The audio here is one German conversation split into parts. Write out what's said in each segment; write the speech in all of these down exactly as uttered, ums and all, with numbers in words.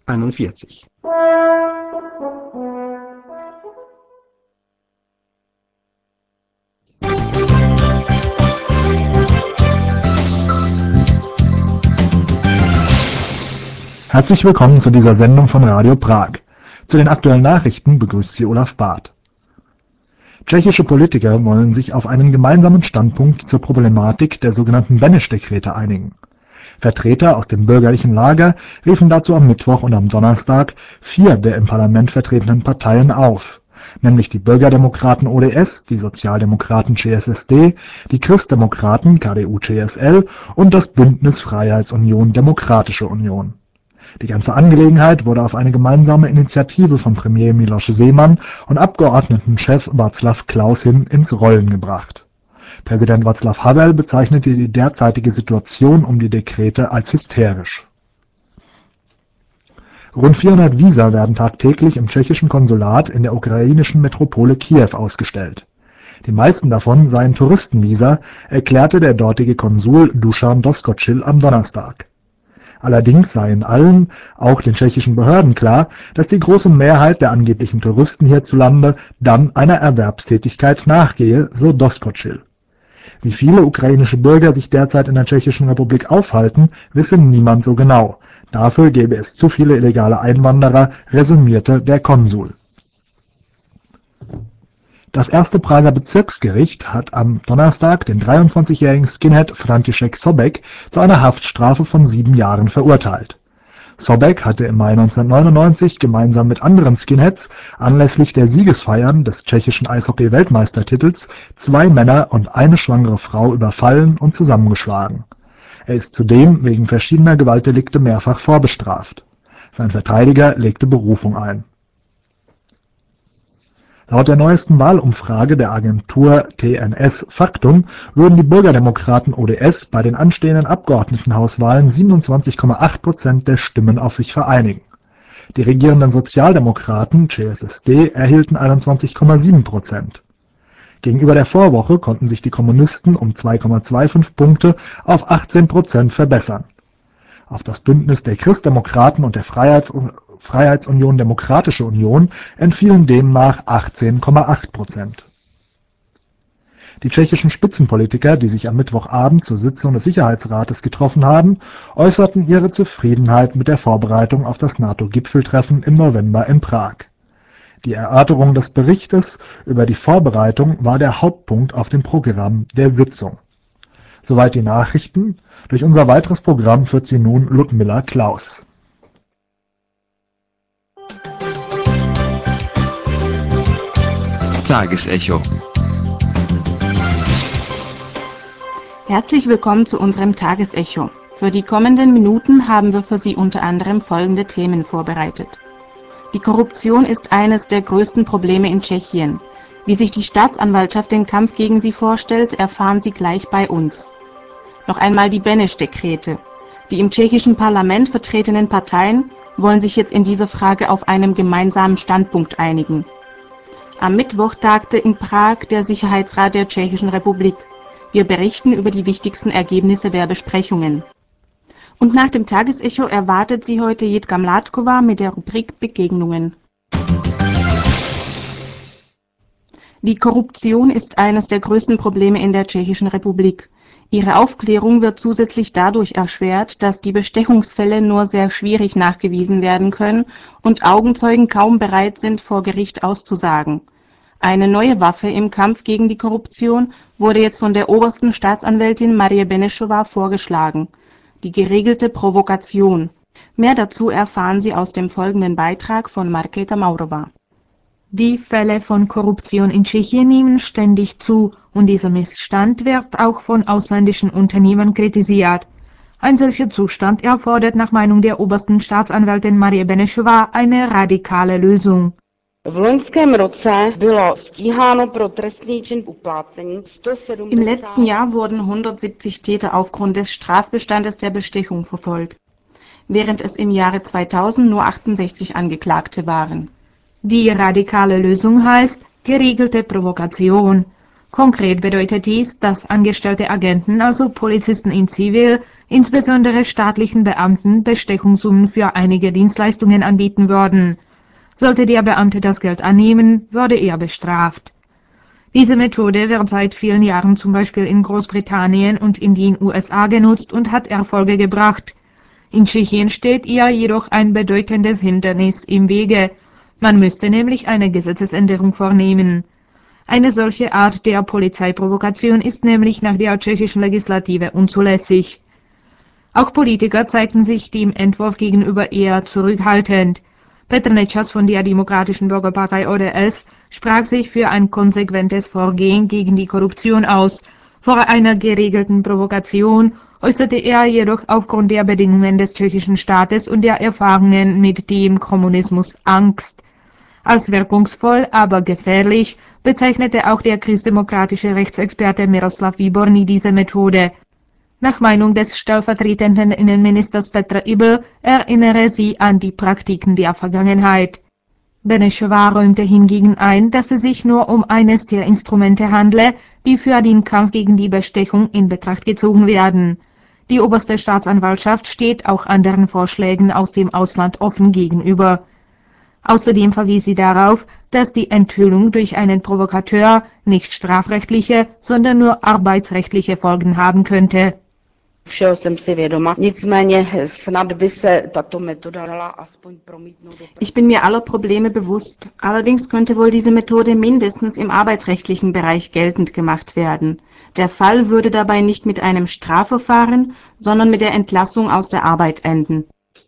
einundvierzig. Herzlich willkommen zu dieser Sendung von Radio Prag. Zu den aktuellen Nachrichten begrüßt Sie Olaf Barth. Tschechische Politiker wollen sich auf einen gemeinsamen Standpunkt zur Problematik der sogenannten Beneš-Dekrete einigen. Vertreter aus dem bürgerlichen Lager riefen dazu am Mittwoch und am Donnerstag vier der im Parlament vertretenen Parteien auf, nämlich die Bürgerdemokraten O D S, die Sozialdemokraten C S S D, die Christdemokraten K D U C S L und das Bündnis Freiheitsunion Demokratische Union. Die ganze Angelegenheit wurde auf eine gemeinsame Initiative von Premier Miloš Zeman und Abgeordnetenchef Václav Klaus hin ins Rollen gebracht. Präsident Václav Havel bezeichnete die derzeitige Situation um die Dekrete als hysterisch. Rund vierhundert Visa werden tagtäglich im tschechischen Konsulat in der ukrainischen Metropole Kiew ausgestellt. Die meisten davon seien Touristenvisa, erklärte der dortige Konsul Dušan Doskočil am Donnerstag. Allerdings sei in allen, auch den tschechischen Behörden klar, dass die große Mehrheit der angeblichen Touristen hierzulande dann einer Erwerbstätigkeit nachgehe, so Doskočil. Wie viele ukrainische Bürger sich derzeit in der Tschechischen Republik aufhalten, wisse niemand so genau. Dafür gäbe es zu viele illegale Einwanderer, resümierte der Konsul. Das erste Prager Bezirksgericht hat am Donnerstag den dreiundzwanzigjährigen Skinhead František Sobek zu einer Haftstrafe von sieben Jahren verurteilt. Sobek hatte im Mai neunzehnhundertneunundneunzig gemeinsam mit anderen Skinheads anlässlich der Siegesfeiern des tschechischen Eishockey-Weltmeistertitels zwei Männer und eine schwangere Frau überfallen und zusammengeschlagen. Er ist zudem wegen verschiedener Gewaltdelikte mehrfach vorbestraft. Sein Verteidiger legte Berufung ein. Laut der neuesten Wahlumfrage der Agentur T N S Faktum würden die Bürgerdemokraten O D S bei den anstehenden Abgeordnetenhauswahlen siebenundzwanzig Komma acht Prozent der Stimmen auf sich vereinigen. Die regierenden Sozialdemokraten C S S D erhielten einundzwanzig Komma sieben Prozent. Gegenüber der Vorwoche konnten sich die Kommunisten um zwei Komma fünfundzwanzig Punkte auf achtzehn Prozent verbessern. Auf das Bündnis der Christdemokraten und der Freiheits- Freiheitsunion Demokratische Union entfielen demnach achtzehn Komma acht Prozent. Die tschechischen Spitzenpolitiker, die sich am Mittwochabend zur Sitzung des Sicherheitsrates getroffen haben, äußerten ihre Zufriedenheit mit der Vorbereitung auf das NATO-Gipfeltreffen im November in Prag. Die Erörterung des Berichtes über die Vorbereitung war der Hauptpunkt auf dem Programm der Sitzung. Soweit die Nachrichten. Durch unser weiteres Programm führt sie nun Ludmilla Klaus. Tagesecho. Herzlich willkommen zu unserem Tagesecho. Für die kommenden Minuten haben wir für Sie unter anderem folgende Themen vorbereitet. Die Korruption ist eines der größten Probleme in Tschechien. Wie sich die Staatsanwaltschaft den Kampf gegen sie vorstellt, erfahren Sie gleich bei uns. Noch einmal die Beneš-Dekrete. Die im tschechischen Parlament vertretenen Parteien wollen sich jetzt in dieser Frage auf einem gemeinsamen Standpunkt einigen. Am Mittwoch tagte in Prag der Sicherheitsrat der Tschechischen Republik. Wir berichten über die wichtigsten Ergebnisse der Besprechungen. Und nach dem Tagesecho erwartet Sie heute Jitka Mládková mit der Rubrik Begegnungen. Die Korruption ist eines der größten Probleme in der Tschechischen Republik. Ihre Aufklärung wird zusätzlich dadurch erschwert, dass die Bestechungsfälle nur sehr schwierig nachgewiesen werden können und Augenzeugen kaum bereit sind, vor Gericht auszusagen. Eine neue Waffe im Kampf gegen die Korruption wurde jetzt von der obersten Staatsanwältin Marie Benešová vorgeschlagen: die geregelte Provokation. Mehr dazu erfahren Sie aus dem folgenden Beitrag von Markéta Maurová. Die Fälle von Korruption in Tschechien nehmen ständig zu und dieser Missstand wird auch von ausländischen Unternehmen kritisiert. Ein solcher Zustand erfordert nach Meinung der obersten Staatsanwältin Marie Benešová eine radikale Lösung. V loňském roce bylo stíháno pro trestný čin uplácení sto sedmdesát. Im letzten Jahr wurden hundertsiebzig Täter aufgrund des Strafbestandes der Bestechung verfolgt, während es im Jahre zweitausend nur achtundsechzig Angeklagte waren. Die radikale Lösung heißt geregelte Provokation. Konkret bedeutet dies, dass angestellte Agenten, also Polizisten in Zivil, insbesondere staatlichen Beamten, Bestechungssummen für einige Dienstleistungen anbieten würden. Sollte der Beamte das Geld annehmen, würde er bestraft. Diese Methode wird seit vielen Jahren zum Beispiel in Großbritannien und in den U S A genutzt und hat Erfolge gebracht. In Tschechien steht ihr jedoch ein bedeutendes Hindernis im Wege. Man müsste nämlich eine Gesetzesänderung vornehmen. Eine solche Art der Polizeiprovokation ist nämlich nach der tschechischen Legislative unzulässig. Auch Politiker zeigten sich dem Entwurf gegenüber eher zurückhaltend. Petr Nečas von der Demokratischen Bürgerpartei O D S sprach sich für ein konsequentes Vorgehen gegen die Korruption aus. Vor einer geregelten Provokation äußerte er jedoch aufgrund der Bedingungen des tschechischen Staates und der Erfahrungen mit dem Kommunismus Angst. Als wirkungsvoll, aber gefährlich bezeichnete auch der christdemokratische Rechtsexperte Miroslav Výborný diese Methode. Nach Meinung des stellvertretenden Innenministers Petr Ibl erinnere sie an die Praktiken der Vergangenheit. Benešová räumte hingegen ein, dass es sich nur um eines der Instrumente handle, die für den Kampf gegen die Bestechung in Betracht gezogen werden. Die oberste Staatsanwaltschaft steht auch anderen Vorschlägen aus dem Ausland offen gegenüber. Außerdem verwies sie darauf, dass die Enthüllung durch einen Provokateur nicht strafrechtliche, sondern nur arbeitsrechtliche Folgen haben könnte. Všeho jsem si vědoma, nicméně snad by se tato metoda dala aspoň promítnout do... Ich bin mir aller Probleme bewusst. Allerdings könnte wohl diese Methode mindestens im arbeitsrechtlichen Bereich geltend gemacht werden. Der Fall würde dabei nicht mit einem Strafverfahren, sondern mit der Entlassung aus der Arbeit enden.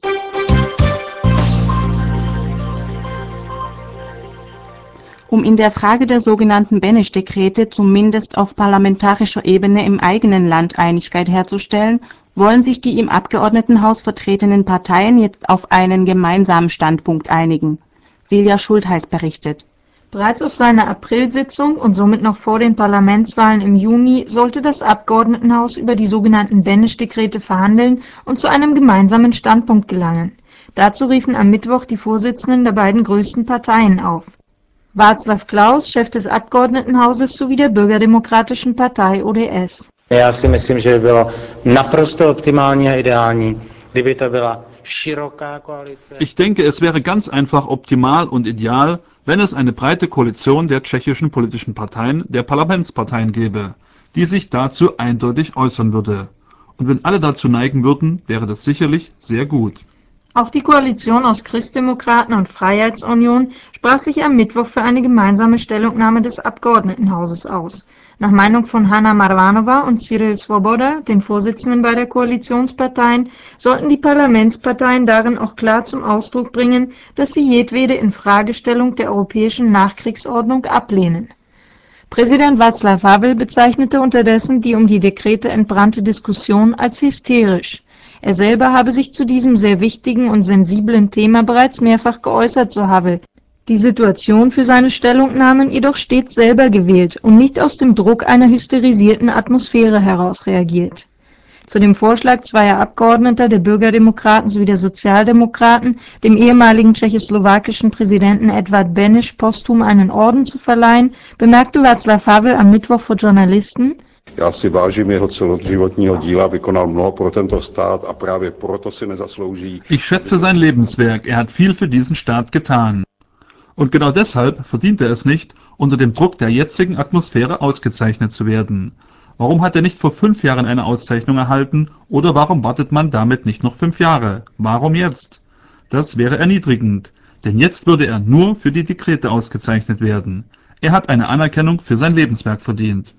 Um in der Frage der sogenannten Beneš-Dekrete zumindest auf parlamentarischer Ebene im eigenen Land Einigkeit herzustellen, wollen sich die im Abgeordnetenhaus vertretenen Parteien jetzt auf einen gemeinsamen Standpunkt einigen. Silja Schultheiß berichtet. Bereits auf seiner Aprilsitzung und somit noch vor den Parlamentswahlen im Juni sollte das Abgeordnetenhaus über die sogenannten Beneš-Dekrete verhandeln und zu einem gemeinsamen Standpunkt gelangen. Dazu riefen am Mittwoch die Vorsitzenden der beiden größten Parteien auf. Václav Klaus, Chef des Abgeordnetenhauses sowie der Bürgerdemokratischen Partei O D S. Já si myslím, že by bylo naprosto optimální a ideální, kdyby to byla široká koalice. Ich denke, es wäre ganz einfach optimal und ideal, wenn es eine breite Koalition der tschechischen politischen Parteien, der Parlamentsparteien gäbe, die sich dazu eindeutig äußern würde. Und wenn alle dazu neigen würden, wäre das sicherlich sehr gut. Auch die Koalition aus Christdemokraten und Freiheitsunion sprach sich am Mittwoch für eine gemeinsame Stellungnahme des Abgeordnetenhauses aus. Nach Meinung von Hana Marvanova und Cyril Svoboda, den Vorsitzenden beider Koalitionsparteien, sollten die Parlamentsparteien darin auch klar zum Ausdruck bringen, dass sie jedwede Infragestellung der europäischen Nachkriegsordnung ablehnen. Präsident Václav Havel bezeichnete unterdessen die um die Dekrete entbrannte Diskussion als hysterisch. Er selber habe sich zu diesem sehr wichtigen und sensiblen Thema bereits mehrfach geäußert, so Havel. Die Situation für seine Stellungnahmen jedoch stets selber gewählt und nicht aus dem Druck einer hysterisierten Atmosphäre heraus reagiert. Zu dem Vorschlag zweier Abgeordneter der Bürgerdemokraten sowie der Sozialdemokraten, dem ehemaligen tschechoslowakischen Präsidenten Edvard Beneš posthum einen Orden zu verleihen, bemerkte Václav Havel am Mittwoch vor Journalisten: Já si vážím jeho celoživotního díla, vykonal mnoho pro tento stát a právě proto si nezaslouží. Ich schätze sein Lebenswerk, er hat viel für diesen Staat getan. Und genau deshalb verdient er es nicht, unter dem Druck der jetzigen Atmosphäre ausgezeichnet zu werden. Warum hat er nicht vor fünf Jahren eine Auszeichnung erhalten oder warum wartet man damit nicht noch fünf Jahre? Warum jetzt? Das wäre erniedrigend, denn jetzt würde er nur für die Dekrete ausgezeichnet werden. Er hat eine Anerkennung für sein Lebenswerk verdient.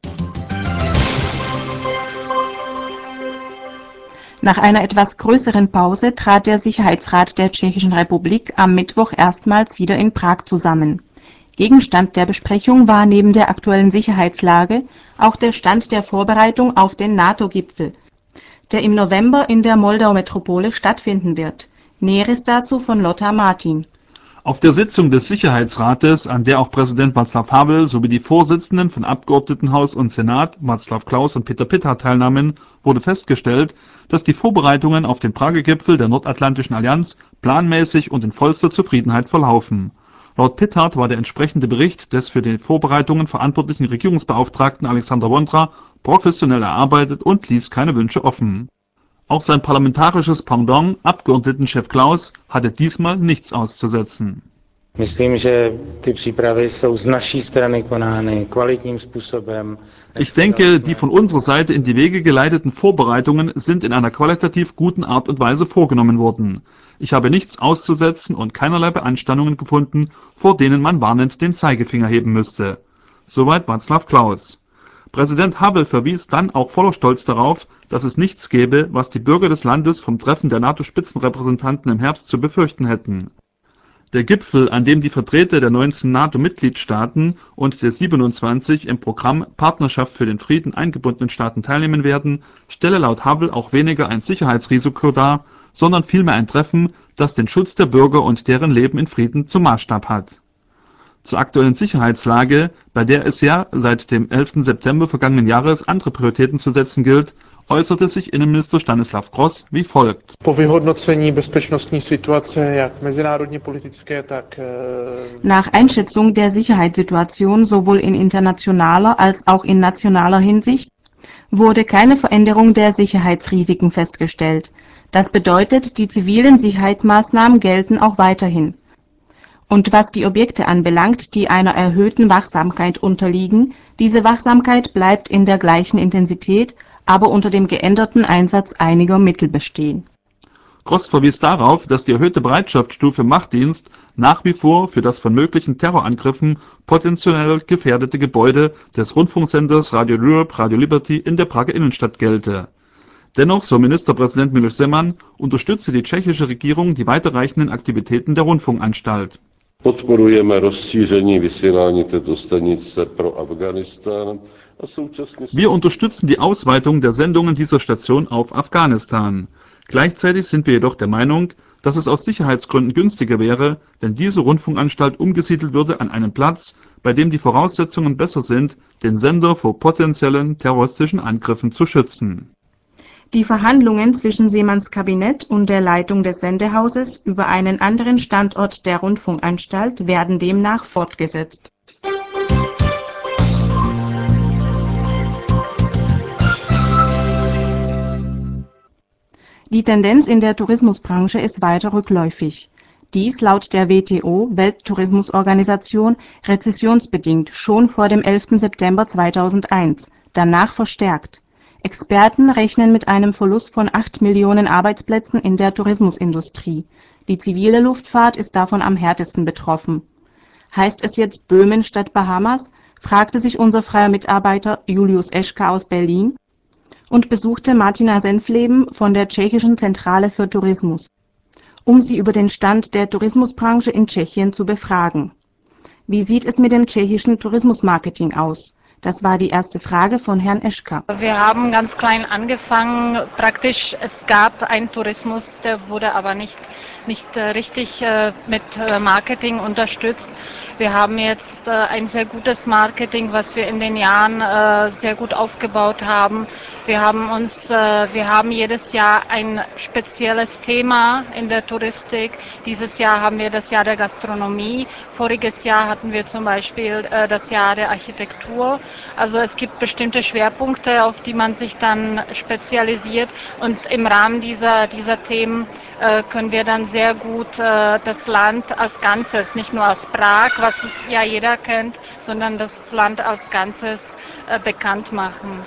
Nach einer etwas größeren Pause trat der Sicherheitsrat der Tschechischen Republik am Mittwoch erstmals wieder in Prag zusammen. Gegenstand der Besprechung war neben der aktuellen Sicherheitslage auch der Stand der Vorbereitung auf den NATO-Gipfel, der im November in der Moldau-Metropole stattfinden wird. Näheres dazu von Lothar Martin. Auf der Sitzung des Sicherheitsrates, an der auch Präsident Václav Havel sowie die Vorsitzenden von Abgeordnetenhaus und Senat, Václav Klaus und Peter Pita, teilnahmen, wurde festgestellt, dass die Vorbereitungen auf den Prager Gipfel der Nordatlantischen Allianz planmäßig und in vollster Zufriedenheit verlaufen. Laut Pittard war der entsprechende Bericht des für die Vorbereitungen verantwortlichen Regierungsbeauftragten Alexander Vondra professionell erarbeitet und ließ keine Wünsche offen. Auch sein parlamentarisches Pendant, Abgeordnetenchef Klaus, hatte diesmal nichts auszusetzen. Ich denke, die von unserer Seite in die Wege geleiteten Vorbereitungen sind in einer qualitativ guten Art und Weise vorgenommen worden. Ich habe nichts auszusetzen und keinerlei Beanstandungen gefunden, vor denen man warnend den Zeigefinger heben müsste. Soweit Václav Klaus. Präsident Havel verwies dann auch voller Stolz darauf, dass es nichts gäbe, was die Bürger des Landes vom Treffen der NATO-Spitzenrepräsentanten im Herbst zu befürchten hätten. Der Gipfel, an dem die Vertreter der neunzehn NATO-Mitgliedstaaten und der siebenundzwanzig im Programm Partnerschaft für den Frieden eingebundenen Staaten teilnehmen werden, stelle laut Havel auch weniger ein Sicherheitsrisiko dar, sondern vielmehr ein Treffen, das den Schutz der Bürger und deren Leben in Frieden zum Maßstab hat. Zur aktuellen Sicherheitslage, bei der es ja seit dem elften September vergangenen Jahres andere Prioritäten zu setzen gilt, äußerte sich Innenminister Stanislav Gross wie folgt. Nach Einschätzung der Sicherheitssituation sowohl in internationaler als auch in nationaler Hinsicht wurde keine Veränderung der Sicherheitsrisiken festgestellt. Das bedeutet, die zivilen Sicherheitsmaßnahmen gelten auch weiterhin. Und was die Objekte anbelangt, die einer erhöhten Wachsamkeit unterliegen, diese Wachsamkeit bleibt in der gleichen Intensität, aber unter dem geänderten Einsatz einiger Mittel bestehen. Gross verwies darauf, dass die erhöhte Bereitschaftsstufe Machtdienst nach wie vor für das von möglichen Terrorangriffen potenziell gefährdete Gebäude des Rundfunksenders Radio Europe, Radio Liberty in der Prager Innenstadt gelte. Dennoch, so Ministerpräsident Miloš Zeman, unterstütze die tschechische Regierung die weiterreichenden Aktivitäten der Rundfunkanstalt. Wir unterstützen die Ausweitung der Sendungen dieser Station auf Afghanistan. Gleichzeitig sind wir jedoch der Meinung, dass es aus Sicherheitsgründen günstiger wäre, wenn diese Rundfunkanstalt umgesiedelt würde an einen Platz, bei dem die Voraussetzungen besser sind, den Sender vor potenziellen terroristischen Angriffen zu schützen. Die Verhandlungen zwischen Zemans Kabinett und der Leitung des Sendehauses über einen anderen Standort der Rundfunkanstalt werden demnach fortgesetzt. Die Tendenz in der Tourismusbranche ist weiter rückläufig. Dies laut der W T O, Welttourismusorganisation, rezessionsbedingt schon vor dem elften September zweitausendeins, danach verstärkt. Experten rechnen mit einem Verlust von acht Millionen Arbeitsplätzen in der Tourismusindustrie. Die zivile Luftfahrt ist davon am härtesten betroffen. Heißt es jetzt Böhmen statt Bahamas? Fragte sich unser freier Mitarbeiter Julius Eschka aus Berlin und besuchte Martina Senfleben von der Tschechischen Zentrale für Tourismus, um sie über den Stand der Tourismusbranche in Tschechien zu befragen. Wie sieht es mit dem tschechischen Tourismusmarketing aus? Das war die erste Frage von Herrn Eschka. Wir haben ganz klein angefangen. Praktisch, es gab einen Tourismus, der wurde aber nicht, nicht richtig mit Marketing unterstützt. Wir haben jetzt ein sehr gutes Marketing, was wir in den Jahren sehr gut aufgebaut haben. Wir haben uns, wir haben jedes Jahr ein spezielles Thema in der Touristik. Dieses Jahr haben wir das Jahr der Gastronomie. Voriges Jahr hatten wir zum Beispiel das Jahr der Architektur. Also es gibt bestimmte Schwerpunkte, auf die man sich dann spezialisiert, und im Rahmen dieser, dieser Themen äh, können wir dann sehr gut äh, das Land als Ganzes, nicht nur aus Prag, was ja jeder kennt, sondern das Land als Ganzes äh, bekannt machen.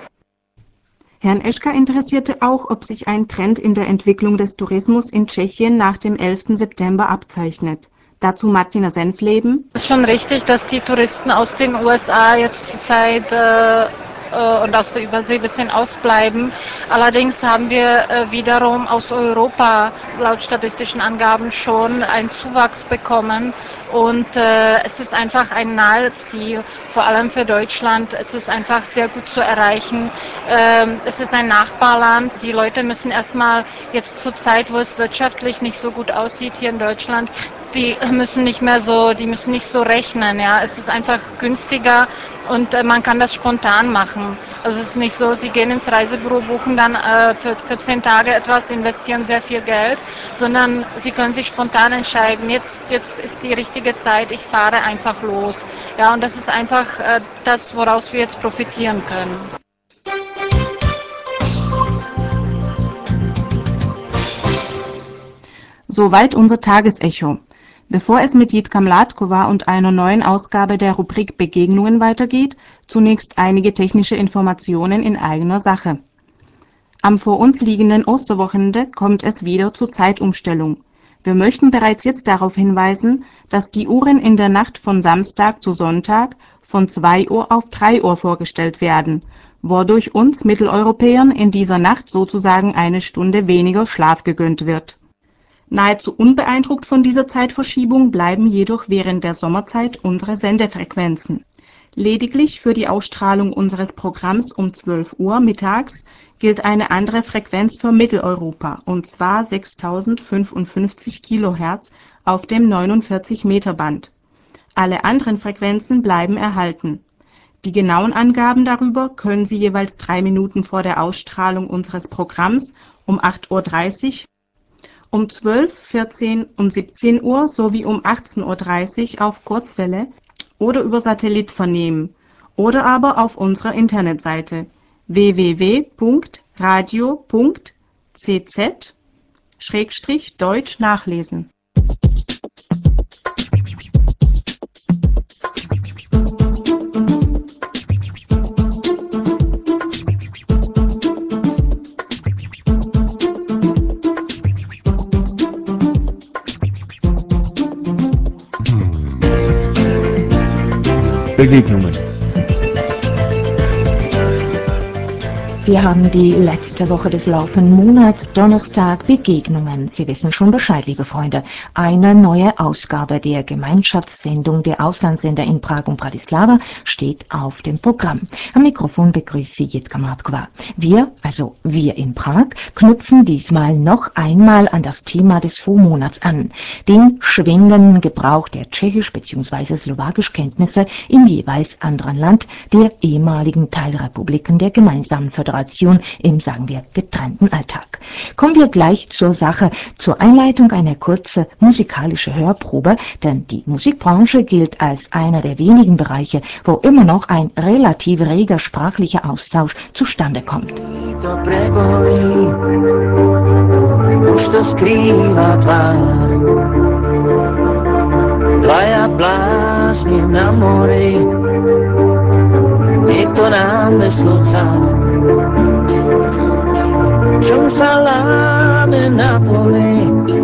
Herrn Eschka interessierte auch, ob sich ein Trend in der Entwicklung des Tourismus in Tschechien nach dem elften September abzeichnet. Dazu Martina Senfleben. Es ist schon richtig, dass die Touristen aus den U S A jetzt zurzeit äh, äh, und aus der Übersee ein bisschen ausbleiben. Allerdings haben wir äh, wiederum aus Europa laut statistischen Angaben schon einen Zuwachs bekommen. Und äh, es ist einfach ein nahes Ziel, vor allem für Deutschland. Es ist einfach sehr gut zu erreichen. Ähm, es ist ein Nachbarland. Die Leute müssen erstmal jetzt zur Zeit, wo es wirtschaftlich nicht so gut aussieht hier in Deutschland, die müssen nicht mehr so, die müssen nicht so rechnen, ja. Es ist einfach günstiger und äh, man kann das spontan machen. Also es ist nicht so, sie gehen ins Reisebüro, buchen dann äh, für, für zehn Tage etwas, investieren sehr viel Geld, sondern sie können sich spontan entscheiden, jetzt, jetzt ist die richtige Zeit, ich fahre einfach los. Ja, und das ist einfach äh, das, woraus wir jetzt profitieren können. Soweit unser Tagesecho. Bevor es mit Jitka Mládková und einer neuen Ausgabe der Rubrik Begegnungen weitergeht, zunächst einige technische Informationen in eigener Sache. Am vor uns liegenden Osterwochenende kommt es wieder zur Zeitumstellung. Wir möchten bereits jetzt darauf hinweisen, dass die Uhren in der Nacht von Samstag zu Sonntag von zwei Uhr auf drei Uhr vorgestellt werden, wodurch uns Mitteleuropäern in dieser Nacht sozusagen eine Stunde weniger Schlaf gegönnt wird. Nahezu unbeeindruckt von dieser Zeitverschiebung bleiben jedoch während der Sommerzeit unsere Sendefrequenzen. Lediglich für die Ausstrahlung unseres Programms um zwölf Uhr mittags gilt eine andere Frequenz für Mitteleuropa, und zwar sechstausendfünfundfünfzig Kilohertz auf dem neunundvierzig Meter Band. Alle anderen Frequenzen bleiben erhalten. Die genauen Angaben darüber können Sie jeweils drei Minuten vor der Ausstrahlung unseres Programms um acht Uhr dreißig, um zwölf, vierzehn und siebzehn Uhr sowie um achtzehn Uhr dreißig auf Kurzwelle oder über Satellit vernehmen oder aber auf unserer Internetseite w w w punkt radio punkt c z Schrägstrich Deutsch nachlesen. Begegnungen. Wir haben die letzte Woche des laufenden Monats, Donnerstag, Begegnungen. Sie wissen schon Bescheid, liebe Freunde. Eine neue Ausgabe der Gemeinschaftssendung der Auslandssender in Prag und Bratislava steht auf dem Programm. Am Mikrofon begrüßt Sie Jitka Mládková. Wir, also wir in Prag, knüpfen diesmal noch einmal an das Thema des Vormonats an, den schwindenden Gebrauch der Tschechisch- bzw. Slowakisch-Kenntnisse im jeweils anderen Land der ehemaligen Teilrepubliken der gemeinsamen Föderation im, sagen wir, getrennten Alltag. Kommen wir gleich zur Sache, zur Einleitung eine kurze musikalische Hörprobe, denn die Musikbranche gilt als einer der wenigen Bereiche, wo immer noch ein relativ reger sprachlicher Austausch zustande kommt. Čom sa láme na poli,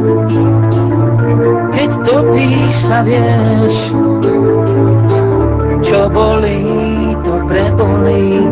keď topíš sa vieš, čo bolí, to prebolí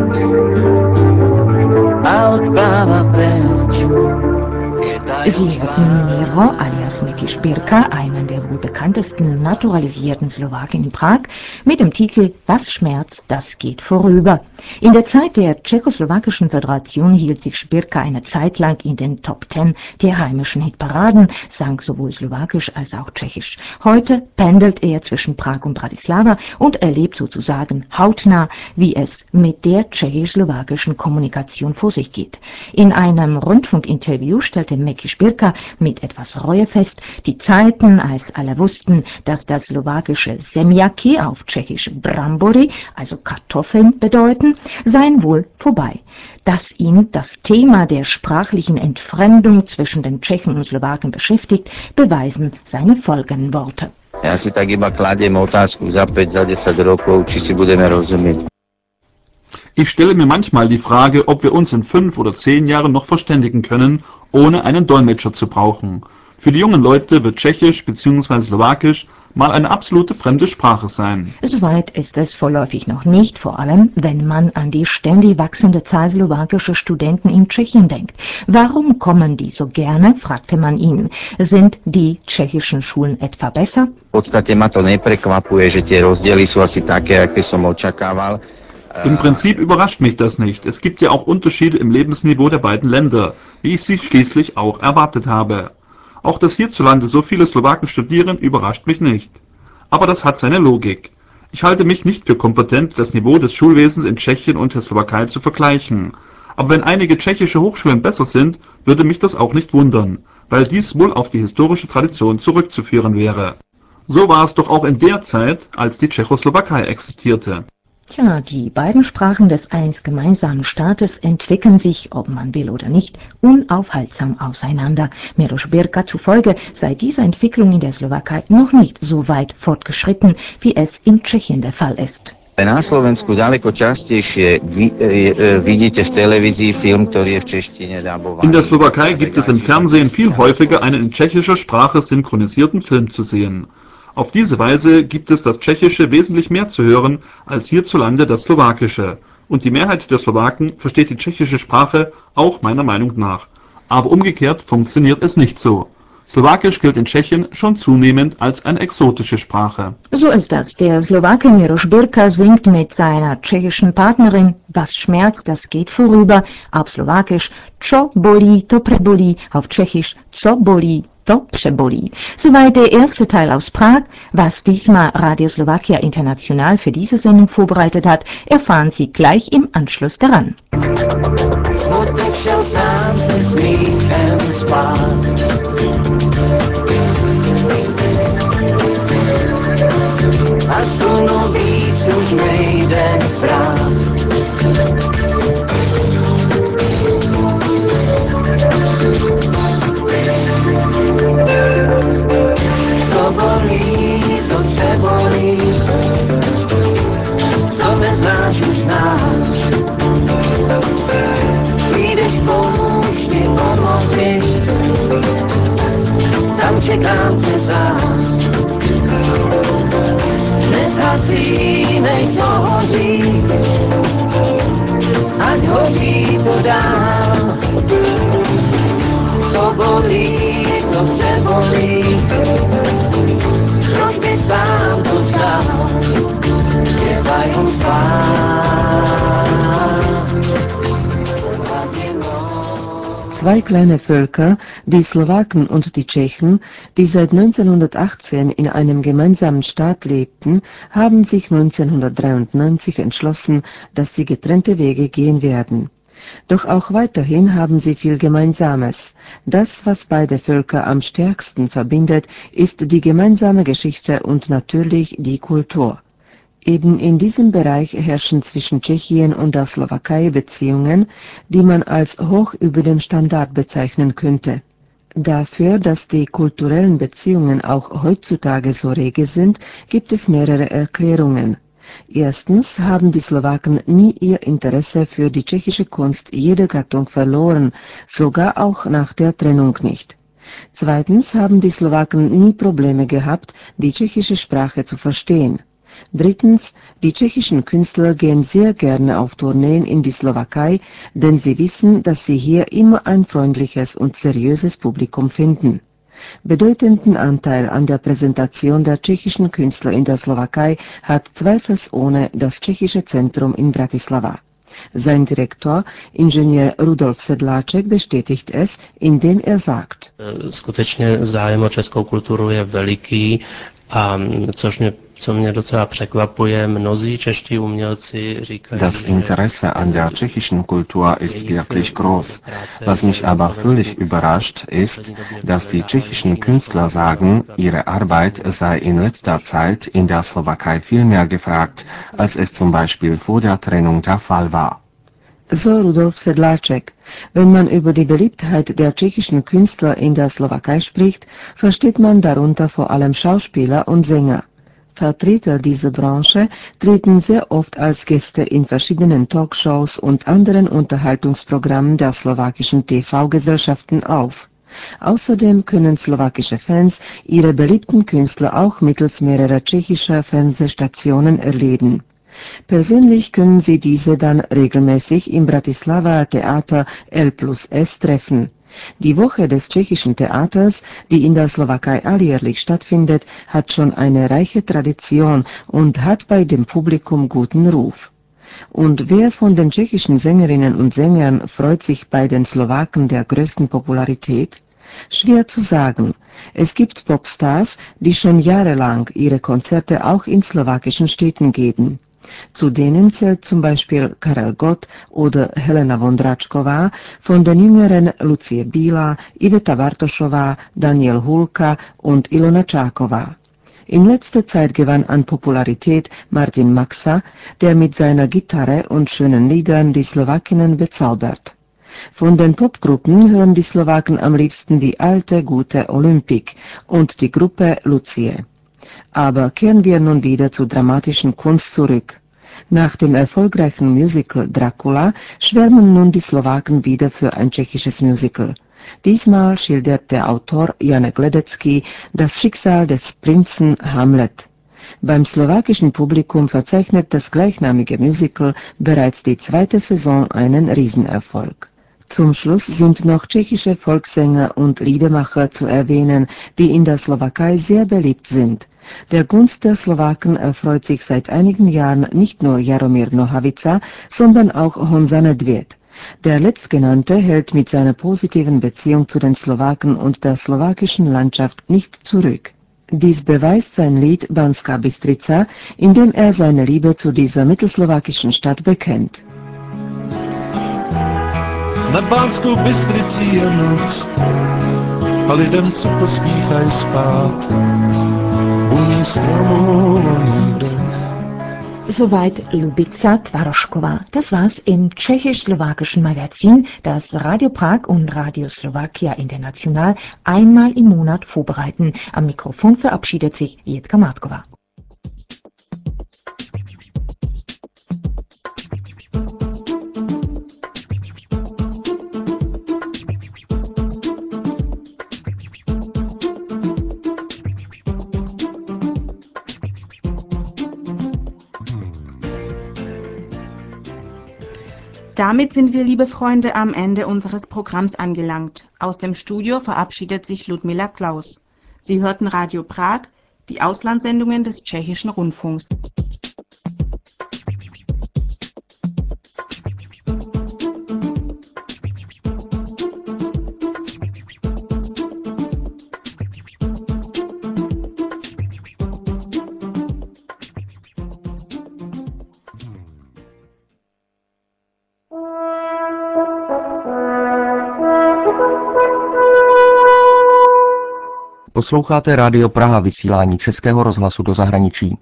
a odpláva preč. Sie hörten Miro alias Meki Špirka, einen der wohl bekanntesten naturalisierten Slowaken in Prag, mit dem Titel Was schmerzt, das geht vorüber. In der Zeit der Tschechoslowakischen Föderation hielt sich Špirka eine Zeit lang in den Top Ten der heimischen Hitparaden, sang sowohl Slowakisch als auch Tschechisch. Heute pendelt er zwischen Prag und Bratislava und erlebt sozusagen hautnah, wie es mit der tschechisch-slowakischen Kommunikation vor sich geht. In einem Rundfunkinterview stellte Meki Špirka mit etwas Reue fest, die Zeiten, als alle wussten, dass das slowakische Zemjaki auf Tschechisch Brambory, also Kartoffeln, bedeuten, seien wohl vorbei. Dass ihn das Thema der sprachlichen Entfremdung zwischen den Tschechen und Slowaken beschäftigt, beweisen seine folgenden Worte. Ja si tak iba kladiem otázku za päť, za desať rokov, či si budeme rozumieť. Ich stelle mir manchmal die Frage, ob wir uns in fünf oder zehn Jahren noch verständigen können, ohne einen Dolmetscher zu brauchen. Für die jungen Leute wird Tschechisch bzw. Slowakisch mal eine absolute fremde Sprache sein. Soweit ist es vorläufig noch nicht, vor allem wenn man an die ständig wachsende Zahl slowakischer Studenten in Tschechien denkt. Warum kommen die so gerne, fragte man ihn. Sind die tschechischen Schulen etwa besser? V podstate ma to neprekvapuje, že tie rozdiely sú asi také, aké som očakával. Im Prinzip überrascht mich das nicht. Es gibt ja auch Unterschiede im Lebensniveau der beiden Länder, wie ich sie schließlich auch erwartet habe. Auch dass hierzulande so viele Slowaken studieren, überrascht mich nicht. Aber das hat seine Logik. Ich halte mich nicht für kompetent, das Niveau des Schulwesens in Tschechien und der Slowakei zu vergleichen. Aber wenn einige tschechische Hochschulen besser sind, würde mich das auch nicht wundern, weil dies wohl auf die historische Tradition zurückzuführen wäre. So war es doch auch in der Zeit, als die Tschechoslowakei existierte. Tja, die beiden Sprachen des einst gemeinsamen Staates entwickeln sich, ob man will oder nicht, unaufhaltsam auseinander. Miroš Birka zufolge sei diese Entwicklung in der Slowakei noch nicht so weit fortgeschritten, wie es in Tschechien der Fall ist. Na Slovensku ďaleko častejšie vidíte v televízii film, ktorý je v češtine dabovaný. In der Slowakei gibt es im Fernsehen viel häufiger einen in tschechischer Sprache synchronisierten Film zu sehen. Auf diese Weise gibt es das Tschechische wesentlich mehr zu hören als hierzulande das Slowakische. Und die Mehrheit der Slowaken versteht die tschechische Sprache auch meiner Meinung nach. Aber umgekehrt funktioniert es nicht so. Slowakisch gilt in Tschechien schon zunehmend als eine exotische Sprache. So ist das. Der Slowake Miroš Birka singt mit seiner tschechischen Partnerin Was schmerzt, das geht vorüber, auf Slowakisch Čo bolí, to prebolí, auf Tschechisch Co bolí, to přebolí. Soweit der erste Teil aus Prag. Was diesmal Radio Slowakia International für diese Sendung vorbereitet hat, erfahren Sie gleich im Anschluss daran. Smutek šel sám se smíchem spát. A sunu víc už nejde brát. Co bolí, to přebolí, co neznáš, už znáš. Přijdeš, pomůž mi pomoci, tam čekám tě zás. Nezhasínej, co hoří, ať hoří to dál. Co bolí, to přebolí, proč by sám to vzal, je tajemstvá. Zwei kleine Völker, die Slowaken und die Tschechen, die seit neunzehnhundertachtzehn in einem gemeinsamen Staat lebten, haben sich neunzehnhundertdreiundneunzig entschlossen, dass sie getrennte Wege gehen werden. Doch auch weiterhin haben sie viel Gemeinsames. Das, was beide Völker am stärksten verbindet, ist die gemeinsame Geschichte und natürlich die Kultur. Eben in diesem Bereich herrschen zwischen Tschechien und der Slowakei Beziehungen, die man als hoch über dem Standard bezeichnen könnte. Dafür, dass die kulturellen Beziehungen auch heutzutage so rege sind, gibt es mehrere Erklärungen. Erstens haben die Slowaken nie ihr Interesse für die tschechische Kunst jeder Gattung verloren, sogar auch nach der Trennung nicht. Zweitens haben die Slowaken nie Probleme gehabt, die tschechische Sprache zu verstehen. Drittens, die tschechischen Künstler gehen sehr gerne auf Tourneen in die Slowakei, denn sie wissen, dass sie hier immer ein freundliches und seriöses Publikum finden. Bedeutenden Anteil an der Präsentation der tschechischen Künstler in der Slowakei hat zweifelsohne das tschechische Zentrum in Bratislava. Sein Direktor, Ingenieur Rudolf Sedláček, bestätigt es, indem er sagt: Skutečně zájem o českou kulturu je veliký, a což mě Co mě docela překvapuje, mnozí čeští umělci říkají, Das Interesse an der tschechischen Kultur ist wirklich groß. Was mich aber völlig überrascht, ist, dass die tschechischen Künstler sagen, ihre Arbeit sei in letzter Zeit in der Slowakei viel mehr gefragt, als es zum Beispiel vor der Trennung der Fall war. So Rudolf Sedláček. Wenn man über die Beliebtheit der tschechischen Künstler in der Slowakei spricht, versteht man darunter vor allem Schauspieler und Sänger. Vertreter dieser Branche treten sehr oft als Gäste in verschiedenen Talkshows und anderen Unterhaltungsprogrammen der slowakischen T V-Gesellschaften auf. Außerdem können slowakische Fans ihre beliebten Künstler auch mittels mehrerer tschechischer Fernsehstationen erleben. Persönlich können sie diese dann regelmäßig im Bratislava Theater L plus S treffen. Die Woche des tschechischen Theaters, die in der Slowakei alljährlich stattfindet, hat schon eine reiche Tradition und hat bei dem Publikum guten Ruf. Und wer von den tschechischen Sängerinnen und Sängern freut sich bei den Slowaken der größten Popularität? Schwer zu sagen. Es gibt Popstars, die schon jahrelang ihre Konzerte auch in slowakischen Städten geben. Zu denen zählt zum Beispiel Karel Gott oder Helena Vondračková, von den jüngeren Lucie Bílá, Iveta Bartošová, Daniel Hulka und Ilona Čáková. In letzter Zeit gewann an Popularität Martin Maxa, der mit seiner Gitarre und schönen Liedern die Slowakinnen bezaubert. Von den Popgruppen hören die Slowaken am liebsten die alte, gute Olympic und die Gruppe Lucie. Aber kehren wir nun wieder zur dramatischen Kunst zurück. Nach dem erfolgreichen Musical Dracula schwärmen nun die Slowaken wieder für ein tschechisches Musical. Diesmal schildert der Autor Janek Ledecký das Schicksal des Prinzen Hamlet. Beim slowakischen Publikum verzeichnet das gleichnamige Musical bereits die zweite Saison einen Riesenerfolg. Zum Schluss sind noch tschechische Volkssänger und Liedermacher zu erwähnen, die in der Slowakei sehr beliebt sind. Der Gunst der Slowaken erfreut sich seit einigen Jahren nicht nur Jaromír Nohavica, sondern auch Honza Nedvěd. Der letztgenannte hält mit seiner positiven Beziehung zu den Slowaken und der slowakischen Landschaft nicht zurück. Dies beweist sein Lied Banská Bystrica, in dem er seine Liebe zu dieser mittelslowakischen Stadt bekennt. Nad Banskou Bystricí je noc a lidem, co pospíchají spát, voní stromů voní dech. Soweit Lubica Twaroschkowa. Das war's im tschechisch-slowakischen Magazin, das Radio Prag und Radio Slowakia International einmal im Monat vorbereiten. Am Mikrofon verabschiedet sich Jitka Martkova. Damit sind wir, liebe Freunde, am Ende unseres Programms angelangt. Aus dem Studio verabschiedet sich Ludmila Klaus. Sie hörten Radio Prag, die Auslandssendungen des tschechischen Rundfunks. Posloucháte Rádio Praha, vysílání Českého rozhlasu do zahraničí.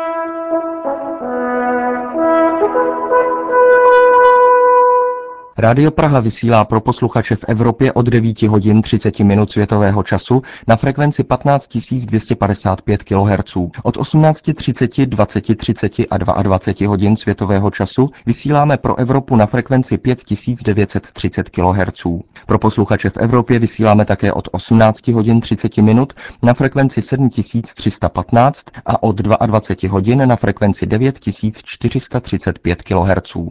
Rádio Praha vysílá pro posluchače v Evropě od devět hodin třicet minut světového času na frekvenci patnáct tisíc dvě stě padesát pět kilohertzů. Od osmnáct třicet, dvacet třicet a dvacet dva hodin světového času vysíláme pro Evropu na frekvenci pět tisíc devět set třicet kilohertzů. Pro posluchače v Evropě vysíláme také od osmnáct hodin třicet minut na frekvenci sedm tisíc tři sta patnáct a od dvacet dva hodin na frekvenci devět tisíc čtyři sta třicet pět kilohertzů.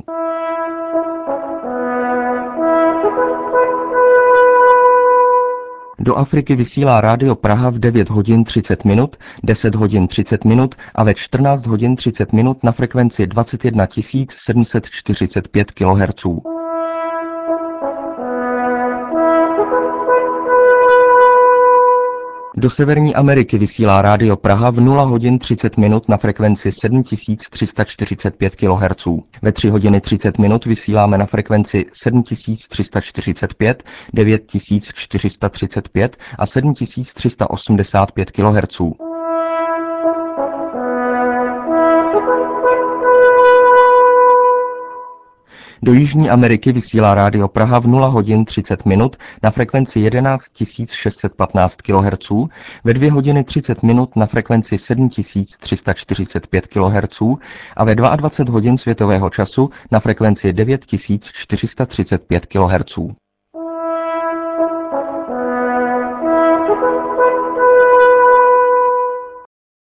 Do Afriky vysílá Rádio Praha v devět hodin třicet minut, deset hodin třicet minut a ve čtrnáct hodin třicet minut na frekvenci dvacet jedna tisíc sedm set čtyřicet pět kilohertzů. Do Severní Ameriky vysílá Rádio Praha v nula hodin třicet minut na frekvenci sedm tisíc tři sta čtyřicet pět kilohertzů. Ve tři hodiny třicet minut vysíláme na frekvenci sedm tisíc tři sta čtyřicet pět, devět tisíc čtyři sta třicet pět a sedm tisíc tři sta osmdesát pět kilohertzů. Do Jižní Ameriky vysílá Rádio Praha v nula hodin třicet minut na frekvenci jedenáct tisíc šest set patnáct kilohertzů, ve dvě hodiny třicet minut na frekvenci sedm tisíc tři sta čtyřicet pět kilohertzů a ve dvacet dva hodin světového času na frekvenci devět tisíc čtyři sta třicet pět kilohertzů.